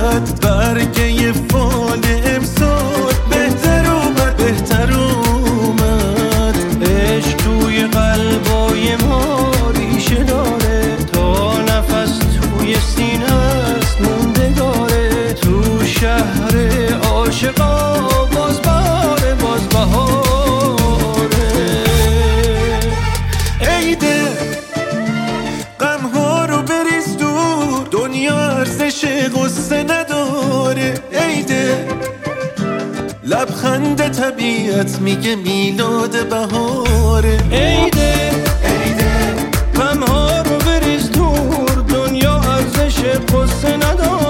اومد برگه فال امسال بهتر اومد بهتر اومد. عشق توی قلبای ما ریشه داره، تا نفس توی سینه است موندگاره. تو شهر عاشقا باز بهاره باز بهاره. عیده غمها رو بریز دور، دنیا ارزش غصه نداره. عیده لبخند طبیعت میگه میلاد بهاره. عیده غمها رو بریز دور، دنیا ارزش قصه نداره.